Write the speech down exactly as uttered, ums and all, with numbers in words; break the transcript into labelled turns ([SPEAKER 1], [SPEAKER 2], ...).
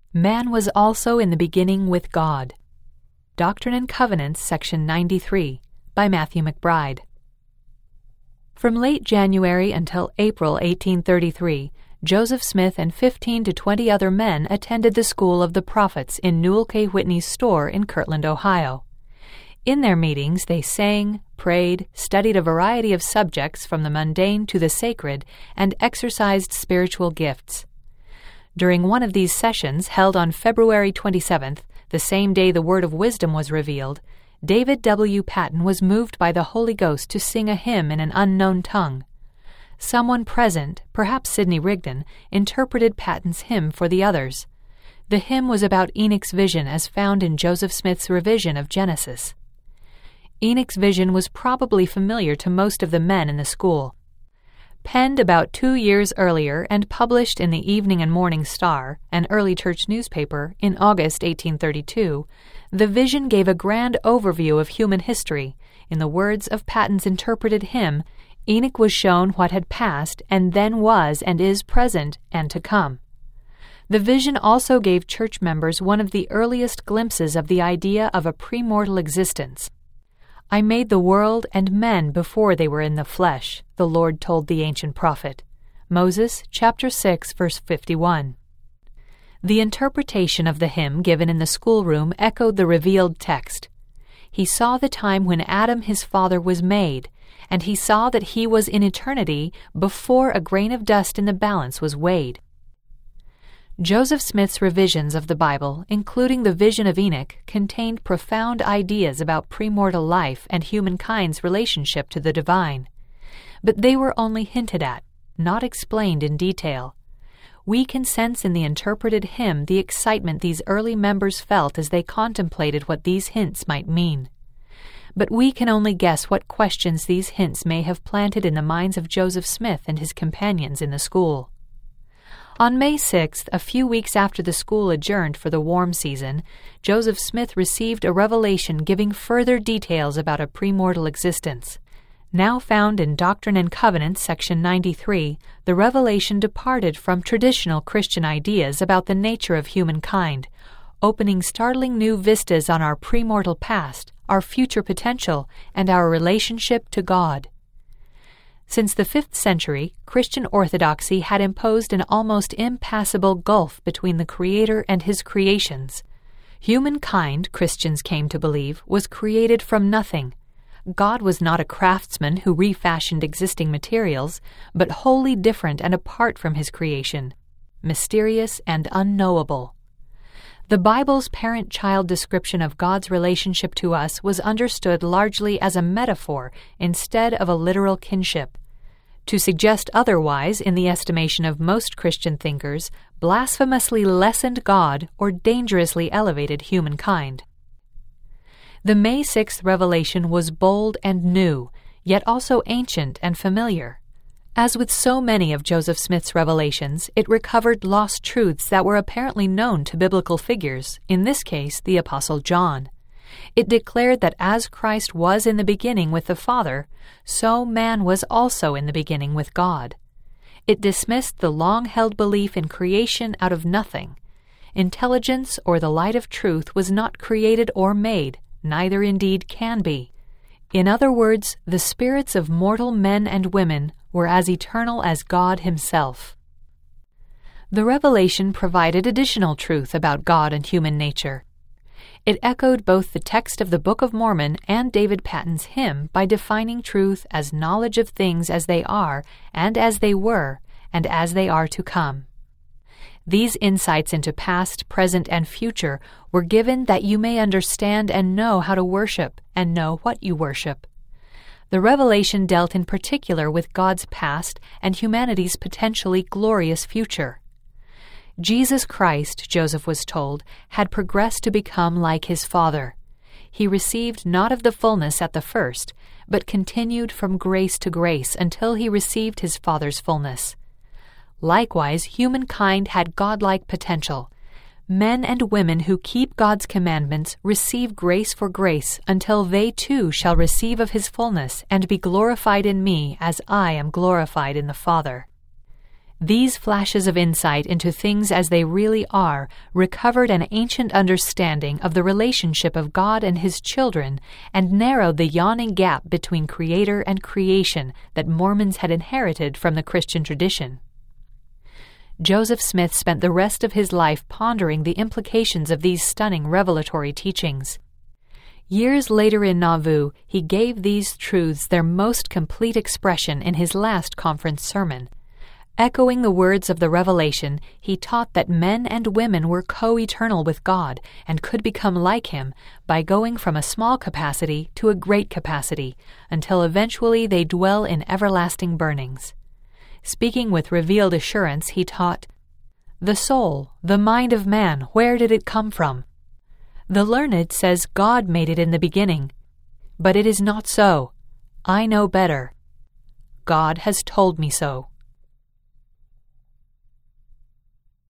[SPEAKER 1] Man was also in the beginning with God. Doctrine and Covenants, section ninety-three, by Matthew McBride. From late January until April eighteen thirty-three, Joseph Smith and fifteen to twenty other men attended the School of the Prophets in Newell K. Whitney's store in Kirtland, Ohio. In their meetings, they sang, prayed, studied a variety of subjects from the mundane to the sacred, and exercised spiritual gifts. During one of these sessions, held on February twenty-seventh, the same day the word of wisdom was revealed, David W. Patten was moved by the Holy Ghost to sing a hymn in an unknown tongue. Someone present, perhaps Sidney Rigdon, interpreted Patten's hymn for the others. The hymn was about Enoch's vision as found in Joseph Smith's revision of Genesis. Enoch's vision was probably familiar to most of the men in the school. Penned about two years earlier and published in the Evening and Morning Star, an early church newspaper, in August eighteen thirty-two, the vision gave a grand overview of human history. In the words of Patten's interpreted hymn, Enoch was shown what had passed and then was and is present and to come. The vision also gave church members one of the earliest glimpses of the idea of a premortal existence. I made the world and men before they were in the flesh, the Lord told the ancient prophet. Moses, chapter six, verse fifty-one. The interpretation of the hymn given in the schoolroom echoed the revealed text. He saw the time when Adam his father was made, and he saw that he was in eternity before a grain of dust in the balance was weighed. Joseph Smith's revisions of the Bible, including the vision of Enoch, contained profound ideas about premortal life and humankind's relationship to the divine. But they were only hinted at, not explained in detail. We can sense in the interpreted hymn the excitement these early members felt as they contemplated what these hints might mean. But we can only guess what questions these hints may have planted in the minds of Joseph Smith and his companions in the school. On May sixth, a few weeks after the school adjourned for the warm season, Joseph Smith received a revelation giving further details about a premortal existence. Now found in Doctrine and Covenants, section ninety-three, the revelation departed from traditional Christian ideas about the nature of humankind, opening startling new vistas on our premortal past, our future potential, and our relationship to God. Since the fifth century, Christian orthodoxy had imposed an almost impassable gulf between the Creator and His creations. Humankind, Christians came to believe, was created from nothing. God was not a craftsman who refashioned existing materials, but wholly different and apart from His creation, mysterious and unknowable. The Bible's parent-child description of God's relationship to us was understood largely as a metaphor instead of a literal kinship. To suggest otherwise, in the estimation of most Christian thinkers, blasphemously lessened God or dangerously elevated humankind. The May sixth revelation was bold and new, yet also ancient and familiar. As with so many of Joseph Smith's revelations, it recovered lost truths that were apparently known to biblical figures, in this case the Apostle John. It declared that as Christ was in the beginning with the Father, so man was also in the beginning with God. It dismissed the long-held belief in creation out of nothing. Intelligence or the light of truth was not created or made, neither indeed can be. In other words, the spirits of mortal men and women were as eternal as God Himself. The revelation provided additional truth about God and human nature. It echoed both the text of the Book of Mormon and David Patten's hymn by defining truth as knowledge of things as they are, and as they were, and as they are to come. These insights into past, present, and future were given that you may understand and know how to worship, and know what you worship. The revelation dealt in particular with God's past and humanity's potentially glorious future. Jesus Christ, Joseph was told, had progressed to become like His Father. He received not of the fullness at the first, but continued from grace to grace until He received His Father's fullness. Likewise, humankind had godlike potential. Men and women who keep God's commandments receive grace for grace until they too shall receive of His fullness and be glorified in me as I am glorified in the Father. These flashes of insight into things as they really are recovered an ancient understanding of the relationship of God and His children and narrowed the yawning gap between Creator and creation that Mormons had inherited from the Christian tradition. Joseph Smith spent the rest of his life pondering the implications of these stunning revelatory teachings. Years later in Nauvoo, he gave these truths their most complete expression in his last conference sermon. Echoing the words of the Revelation, he taught that men and women were co-eternal with God and could become like Him by going from a small capacity to a great capacity, until eventually they dwell in everlasting burnings. Speaking with revealed assurance, he taught, "The soul, the mind of man, where did it come from? The learned says God made it in the beginning, but it is not so. I know better. God has told me so."